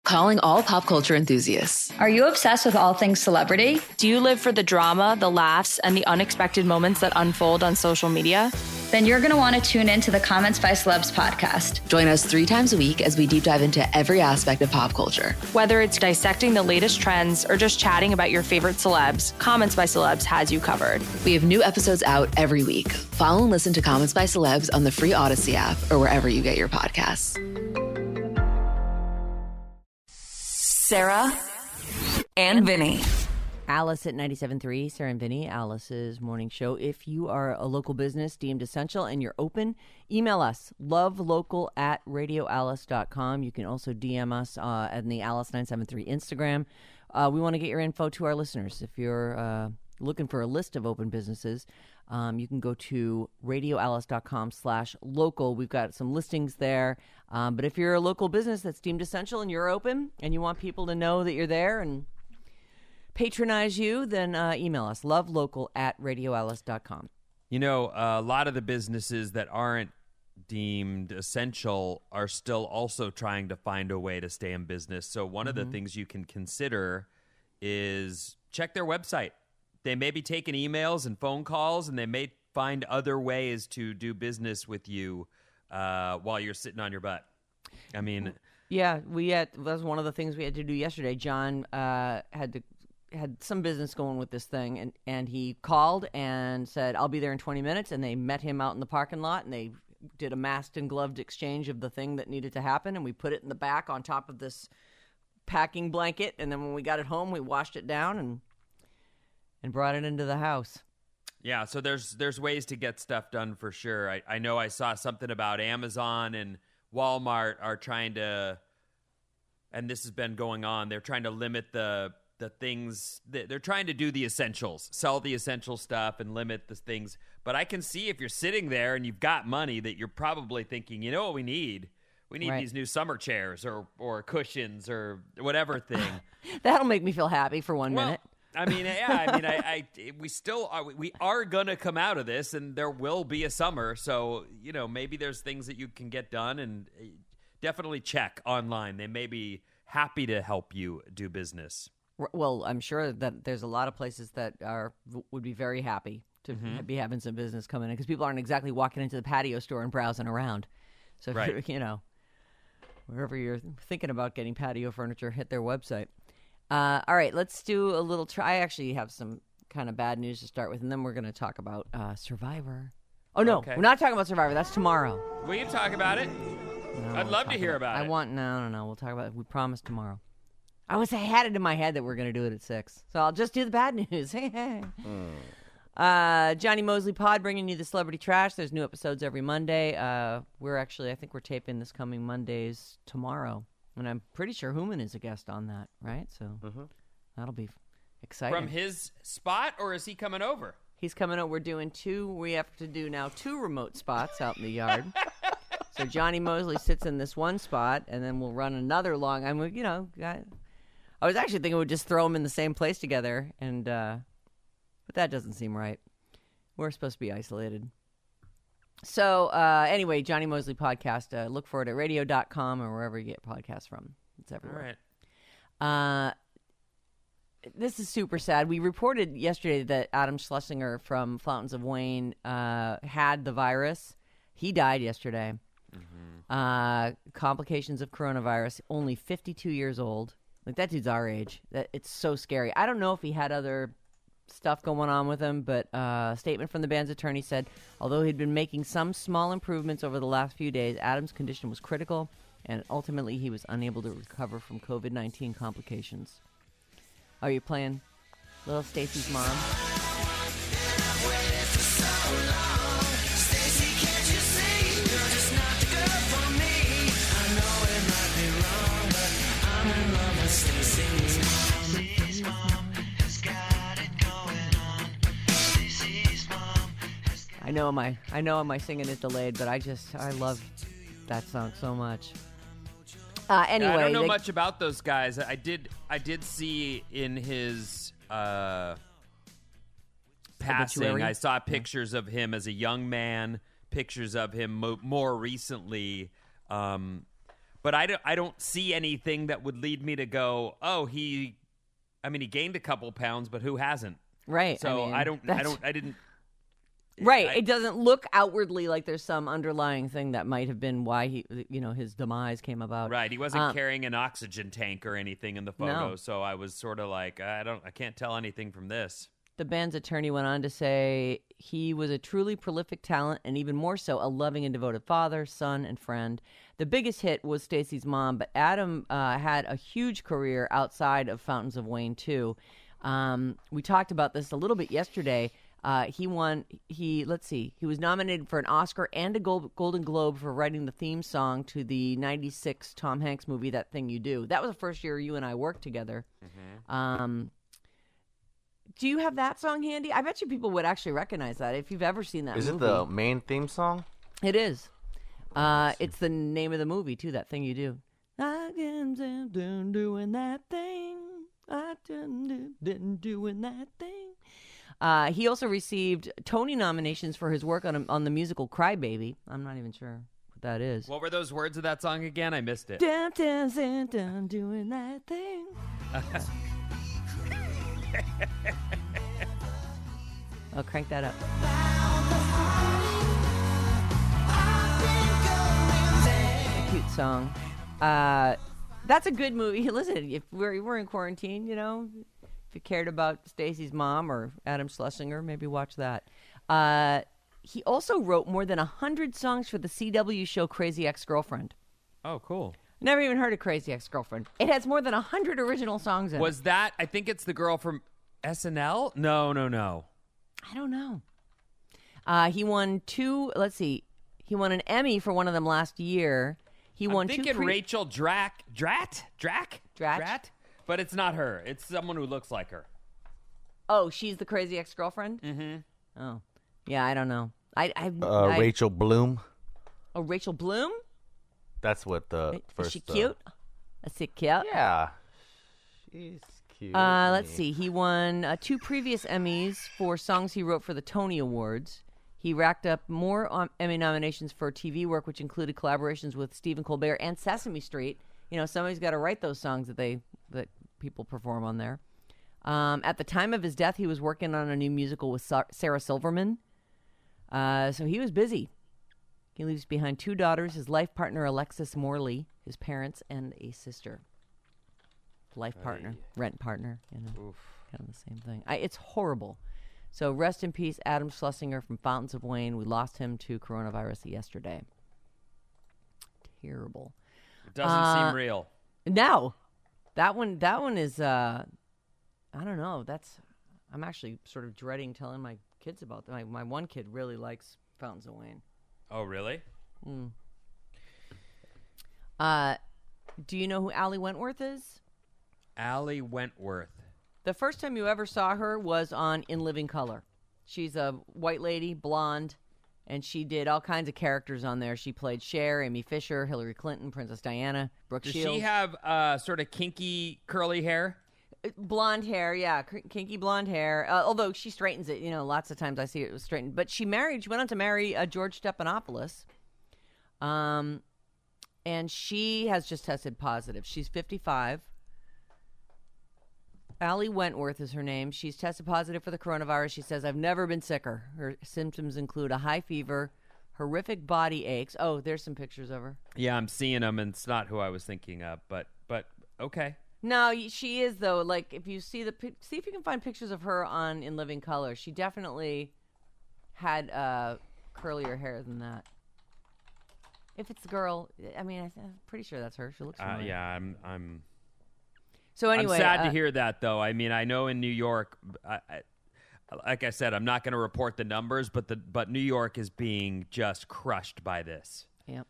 Calling all pop culture enthusiasts. Are you obsessed with all things celebrity? Do you live for the drama, the laughs, and the unexpected moments that unfold on social media? Then you're going to want to tune in to the Comments by Celebs podcast. Join us 3 times a week as we deep dive into every aspect of pop culture. Whether it's dissecting the latest trends or just chatting about your favorite celebs, Comments by Celebs has you covered. We have new episodes out every week. Follow and listen to Comments by Celebs on the free Odyssey app or wherever you get your podcasts. Sarah and Vinny. Alice at 97.3, Sarah and Vinny, Alice's morning show. If you are a local business deemed essential and you're open, email us, lovelocal@radioalice.com. You can also DM us on the Alice973 Instagram. We want to get your info to our listeners. If you're looking for a list of open businesses, you can go to radioalice.com/local. We've got some listings there. But if you're a local business that's deemed essential and you're open and you want people to know that you're there and patronize you, then email us, lovelocal@radioalice.com. You know, a lot of the businesses that aren't deemed essential are still also trying to find a way to stay in business. So one of the things you can consider is check their website. They may be taking emails and phone calls, and they may find other ways to do business with you while you're sitting on your butt. I mean... Yeah, that was one of the things we had to do yesterday. John had some business going with this thing, and he called and said, I'll be there in 20 minutes, and they met him out in the parking lot, and they did a masked and gloved exchange of the thing that needed to happen, and we put it in the back on top of this packing blanket, and then when we got it home, we washed it down and brought it into the house. Yeah, so there's ways to get stuff done for sure. I know I saw something about Amazon and Walmart are trying to, and this has been going on, they're trying to limit the things, they're trying to do the essentials, sell the essential stuff and limit the things. But I can see if you're sitting there and you've got money that you're probably thinking, you know what we need? We need these new summer chairs or cushions or whatever thing. That'll make me feel happy for one minute. I mean, yeah, we are going to come out of this, and there will be a summer. So, you know, maybe there's things that you can get done, and definitely check online. They may be happy to help you do business. Well, I'm sure that there's a lot of places that would be very happy to be having some business coming in, because people aren't exactly walking into the patio store and browsing around. So, if you know, wherever you're thinking about getting patio furniture, hit their website. All right, let's do a little try. I actually have some kind of bad news to start with, and then we're going to talk about Survivor. Oh, no, We're not talking about Survivor. That's tomorrow. We can talk about it. No, I'd love to hear about it. No. We'll talk about it. We promise tomorrow. I had it in my head that we're going to do it at 6, so I'll just do the bad news. Hey. Johnny Mosley Pod bringing you the Celebrity Trash. There's new episodes every Monday. I think we're taping this coming Mondays tomorrow. And I'm pretty sure Hooman is a guest on that, right? So that'll be exciting. From his spot, or is he coming over? He's coming over. We're doing 2. We have to do now 2 remote spots out in the yard. So Johnny Mosley sits in this one spot, and then we'll run another long. I was actually thinking we'd just throw them in the same place together, and but that doesn't seem right. We're supposed to be isolated. So, anyway, Johnny Mosley Podcast, look for it at radio.com or wherever you get podcasts from. It's everywhere. All right. This is super sad. We reported yesterday that Adam Schlesinger from Fountains of Wayne had the virus. He died yesterday. Complications of coronavirus, only 52 years old. Like, that dude's our age. It's so scary. I don't know if he had other stuff going on with him, but a statement from the band's attorney said, although he'd been making some small improvements over the last few days, Adam's condition was critical, and ultimately he was unable to recover from COVID-19 complications. Are you playing Little Stacy's Mom? I know my singing is delayed, but I love that song so much. Anyway, I don't know much about those guys. I did see in his passing, I saw pictures of him as a young man, pictures of him more recently. But I don't see anything that would lead me to go, oh, he gained a couple pounds, but who hasn't? Right. So I didn't. Right. It doesn't look outwardly like there's some underlying thing that might have been why his demise came about. Right. He wasn't carrying an oxygen tank or anything in the photo. No. So I was sort of like, I can't tell anything from this. The band's attorney went on to say he was a truly prolific talent and even more so a loving and devoted father, son, and friend. The biggest hit was Stacey's Mom, but Adam had a huge career outside of Fountains of Wayne too. We talked about this a little bit yesterday. He was nominated for an Oscar and a Golden Globe for writing the theme song to the 96 Tom Hanks movie, That Thing You Do. That was the first year you and I worked together. Mm-hmm. Do you have that song handy? I bet you people would actually recognize that if you've ever seen that movie. Is it the main theme song? It is. It's the name of the movie, too, That Thing You Do. I can't doing that thing. I didn't doing that thing. He also received Tony nominations for his work on the musical Cry Baby. I'm not even sure what that is. What were those words of that song again? I missed it. Dun, doing that thing. I'll crank that up. A cute song. That's a good movie. Listen, if we're in quarantine, if you cared about Stacey's Mom or Adam Schlesinger, maybe watch that. He also wrote more than 100 songs for the CW show Crazy Ex-Girlfriend. Oh, cool. Never even heard of Crazy Ex-Girlfriend. It has more than 100 original songs in it. Was that, I think it's the girl from SNL? No. I don't know. He won he won an Emmy for one of them last year. I'm thinking Rachel Dratch? But it's not her. It's someone who looks like her. Oh, she's the Crazy Ex-Girlfriend? Mm-hmm. Oh. Yeah, I don't know. Rachel Bloom. Oh, Rachel Bloom? That's what the first... Is she cute? Is she cute? Yeah. She's cute. Let's see. He won 2 previous Emmys for songs he wrote for the Tony Awards. He racked up more Emmy nominations for TV work, which included collaborations with Stephen Colbert and Sesame Street. Somebody's got to write those songs that people perform on there. At the time of his death, he was working on a new musical with Sarah Silverman. So he was busy. He leaves behind 2 daughters, his life partner Alexis Morley, his parents, and a sister. Life partner, rent partner, kind of the same thing. It's horrible. So rest in peace, Adam Schlesinger from Fountains of Wayne. We lost him to coronavirus yesterday. Terrible. It doesn't seem real. No. That one is, I don't know. I'm actually sort of dreading telling my kids about that. My one kid really likes Fountains of Wayne. Oh, really? Do you know who Allie Wentworth is? Allie Wentworth. The first time you ever saw her was on In Living Color. She's a white lady, blonde, and she did all kinds of characters on there. She played Cher, Amy Fisher, Hillary Clinton, Princess Diana, Brooke Shields. Does she have sort of kinky, curly hair? Blonde hair, yeah, kinky blonde hair. Although she straightens it, lots of times I see it was straightened. But she went on to marry George Stephanopoulos. And she has just tested positive. She's 55. Allie Wentworth is her name. She's tested positive for the coronavirus. She says, I've never been sicker. Her symptoms include a high fever, horrific body aches. Oh, there's some pictures of her. Yeah, I'm seeing them, and it's not who I was thinking of, but okay. No, she is, though. Like, if you see if you can find pictures of her on In Living Color. She definitely had curlier hair than that. If it's a girl, I'm pretty sure that's her. She looks familiar. Yeah, I'm. So anyway, I'm sad to hear that, though. I mean, I know in New York, like I said, I'm not going to report the numbers, but New York is being just crushed by this. Yep.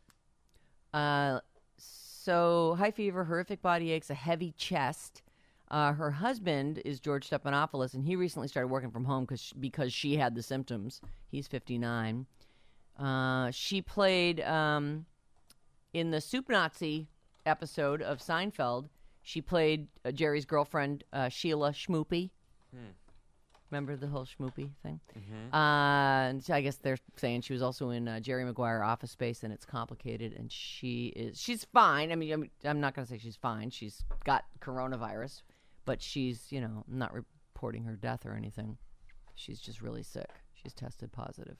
So high fever, horrific body aches, a heavy chest. Her husband is George Stephanopoulos, and he recently started working from home because she had the symptoms. He's 59. She played in the Soup Nazi episode of Seinfeld. She played Jerry's girlfriend, Sheila Schmoopy. Remember the whole schmoopy thing? And so I guess they're saying she was also in Jerry Maguire Office Space, and it's complicated. And she's fine. I mean, I'm not going to say she's fine. She's got coronavirus, but she's, not reporting her death or anything. She's just really sick. She's tested positive.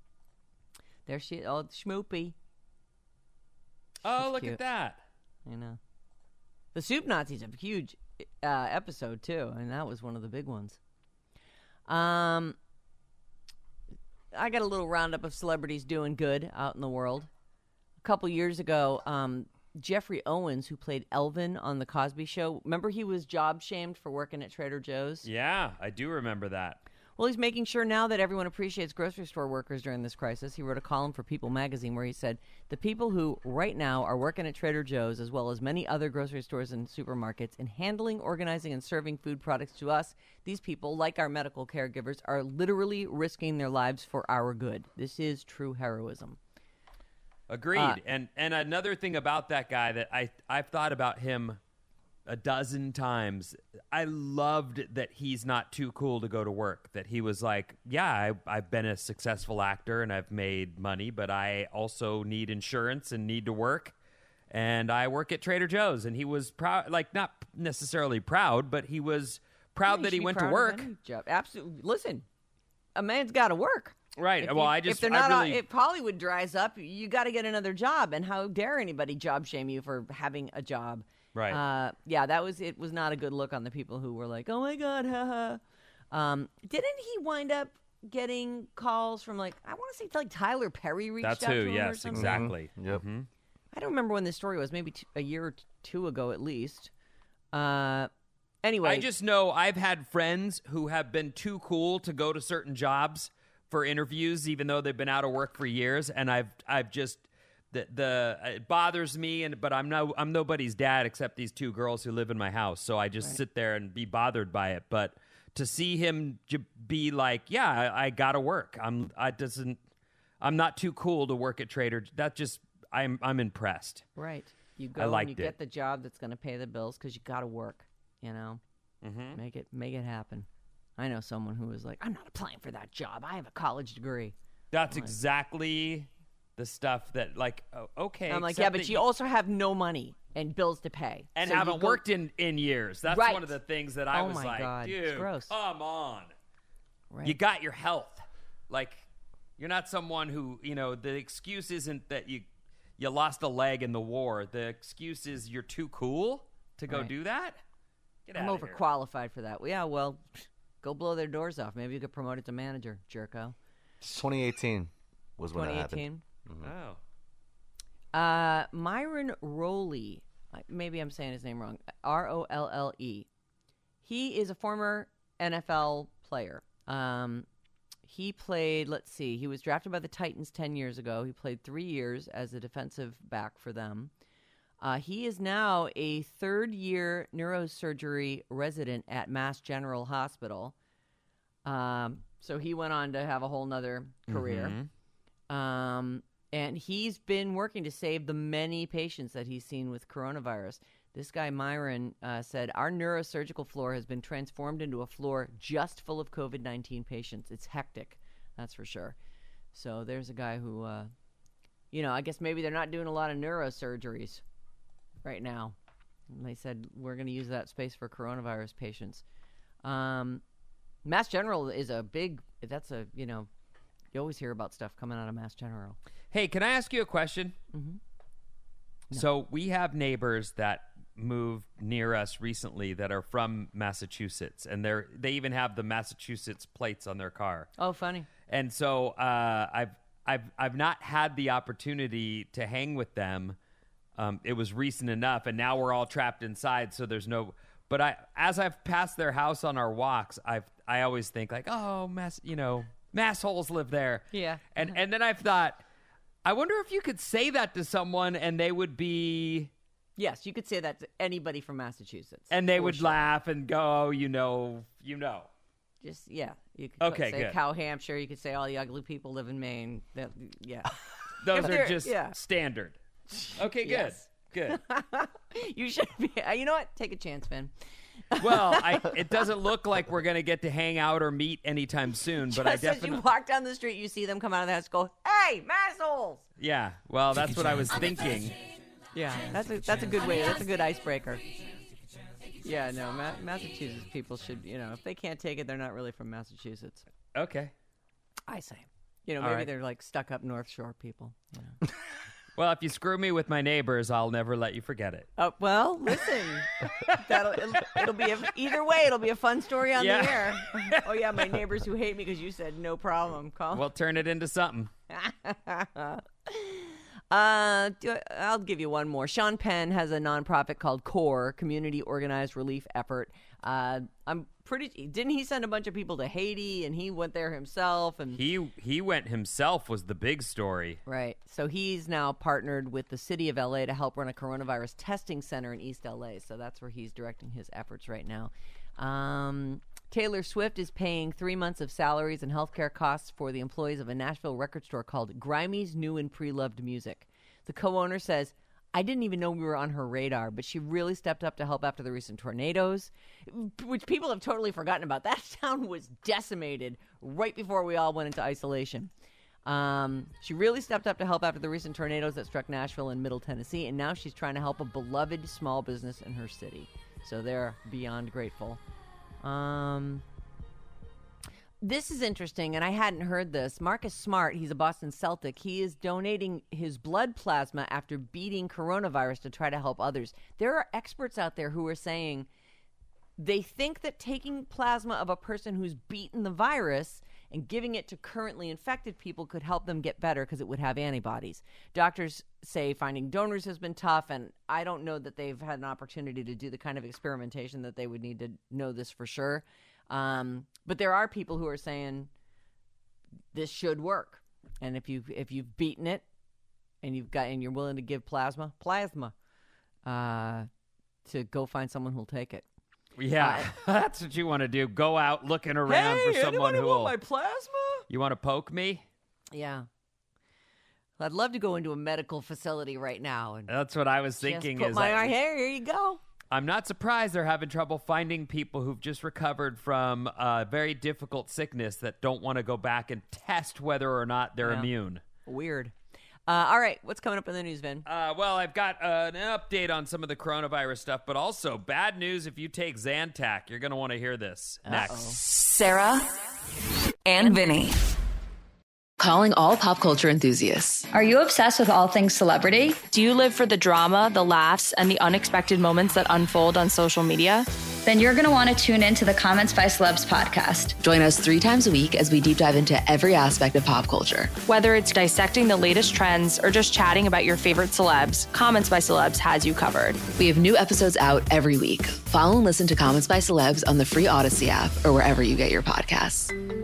There she is. Oh, schmoopy. Oh, look cute. at that. I know. The Soup Nazis have a huge episode, too, and that was one of the big ones. I got a little roundup of celebrities doing good out in the world. A couple years ago, Jeffrey Owens, who played Elvin on The Cosby Show, remember he was job shamed for working at Trader Joe's? Yeah, I do remember that. Well, he's making sure now that everyone appreciates grocery store workers during this crisis. He wrote a column for People magazine where he said, the people who right now are working at Trader Joe's, as well as many other grocery stores and supermarkets, in handling, organizing, and serving food products to us, these people, like our medical caregivers, are literally risking their lives for our good. This is true heroism. Agreed. And another thing about that guy that I've thought about him a dozen times. I loved that he's not too cool to go to work. That he was like, yeah, I've been a successful actor and I've made money, but I also need insurance and need to work. And I work at Trader Joe's. And he was proud, like not necessarily proud, but he was proud that he went to work. Absolutely. Listen, a man's got to work. Right. If Hollywood dries up, you got to get another job. And how dare anybody job shame you for having a job? Right. It was not a good look on the people who were like, oh my God, haha. Didn't he wind up getting calls from I want to say Tyler Perry reached out to him or something? Exactly. Mm-hmm. Yep. Mm-hmm. I don't remember when this story was, maybe a year or two ago at least. Anyway. I just know I've had friends who have been too cool to go to certain jobs for interviews, even though they've been out of work for years. And I've just... it bothers me, but I'm nobody's dad except these two girls who live in my house. So I just sit there and be bothered by it. But to see him be like, yeah, I gotta work. I'm not too cool to work at Trader. I'm impressed. Right. You go and you get the job that's going to pay the bills because you gotta work. Mm-hmm. Make it happen. I know someone who was like, I'm not applying for that job. I have a college degree. That's exactly the stuff that okay. I'm like, yeah, but you also have no money and bills to pay. And so haven't worked in years. That's one of the things that I was like, God. dude, it's gross. Come on. Right. You got your health. You're not someone who, the excuse isn't that you lost a leg in the war. The excuse is you're too cool to go do that. I'm overqualified for that. Yeah, well, go blow their doors off. Maybe you get promoted to manager, jerko. 2018 was when that happened. 2018? Oh. Myron Rowley, maybe I'm saying his name wrong, Rolle. He is a former NFL player. He played, he was drafted by the Titans 10 years ago. He played 3 years as a defensive back for them. He is now a third-year neurosurgery resident at Mass General Hospital. So he went on to have a whole nother career. Mm-hmm. And he's been working to save the many patients that he's seen with coronavirus. This guy, Myron, said, our neurosurgical floor has been transformed into a floor just full of COVID-19 patients. It's hectic, that's for sure. So there's a guy who, I guess maybe they're not doing a lot of neurosurgeries right now. And they said, we're going to use that space for coronavirus patients. Mass General is you always hear about stuff coming out of Mass General. Hey, can I ask you a question? Mm-hmm. No. So we have neighbors that moved near us recently that are from Massachusetts, and they even have the Massachusetts plates on their car. Oh, funny. And so I've not had the opportunity to hang with them. It was recent enough, and now we're all trapped inside, so there's no. But as I've passed their house on our walks, I always think massholes live there. Yeah. And then I've thought, I wonder if you could say that to someone and they would be... Yes, you could say that to anybody from Massachusetts. And they would laugh and go, oh, you know. Just, yeah. You could say good. Cow Hampshire. You could say all the ugly people live in Maine. Yeah. Those are just standard. Okay, good. Yes. Good. You should be. You know what? Take a chance, Finn. Well, it doesn't look like we're going to get to hang out or meet anytime soon, but I Just definitely... as you walk down the street, you see them come out of the house, go, "Hey, massholes!" Yeah, well, that's what I was thinking. Yeah, that's a good way. That's a good icebreaker. Yeah, no, Massachusetts people should, if they can't take it, they're not really from Massachusetts. Okay. I say. Maybe right. they're like stuck up North Shore people. Well, if you screw me with my neighbors, I'll never let you forget it. Well, listen, it'll be either way. It'll be a fun story on the air. Oh yeah, my neighbors who hate me because you said no problem. Call. We'll turn it into something. I'll give you one more. Sean Penn has a nonprofit called CORE, Community Organized Relief Effort. Didn't he send a bunch of people to Haiti, and he went there himself? And he went himself was the big story. Right. So he's now partnered with the city of LA to help run a coronavirus testing center in East LA. So that's where he's directing his efforts right now. Taylor Swift is paying 3 months of salaries and healthcare costs for the employees of a Nashville record store called Grimey's New and Pre-Loved Music. The co-owner says, "I didn't even know we were on her radar, but she really stepped up to help after the recent tornadoes," which people have totally forgotten about. That town was decimated right before we all went into isolation. She really stepped up to help after the recent tornadoes that struck Nashville and Middle Tennessee, and now she's trying to help a beloved small business in her city. So they're beyond grateful. This is interesting, and I hadn't heard this. Marcus Smart, he's a Boston Celtic. He is donating his blood plasma after beating coronavirus to try to help others. There are experts out there who are saying they think that taking plasma of a person who's beaten the virus and giving it to currently infected people could help them get better because it would have antibodies. Doctors say finding donors has been tough, and I don't know that they've had an opportunity to do the kind of experimentation that they would need to know this for sure. But there are people who are saying this should work, and if you've beaten it, and you're willing to give plasma, to go find someone who'll take it. Yeah, that's what you want to do. Go out looking around for someone who will. Want my plasma? You want to poke me? Yeah. I'd love to go into a medical facility right now and that's what I was thinking. Just put my hair. Here you go. I'm not surprised they're having trouble finding people who've just recovered from a very difficult sickness that don't want to go back and test whether or not they're immune. Weird. All right, what's coming up in the news, Vin? Well, I've got an update on some of the coronavirus stuff, but also bad news if you take Zantac. You're going to want to hear this next. Sarah and Vinny. Calling all pop culture enthusiasts. Are you obsessed with all things celebrity? Do you live for the drama, the laughs, and the unexpected moments that unfold on social media? Then you're going to want to tune into the Comments by Celebs podcast. Join us 3 times a week as we deep dive into every aspect of pop culture. Whether it's dissecting the latest trends or just chatting about your favorite celebs, Comments by Celebs has you covered. We have new episodes out every week. Follow and listen to Comments by Celebs on the free Odyssey app or wherever you get your podcasts.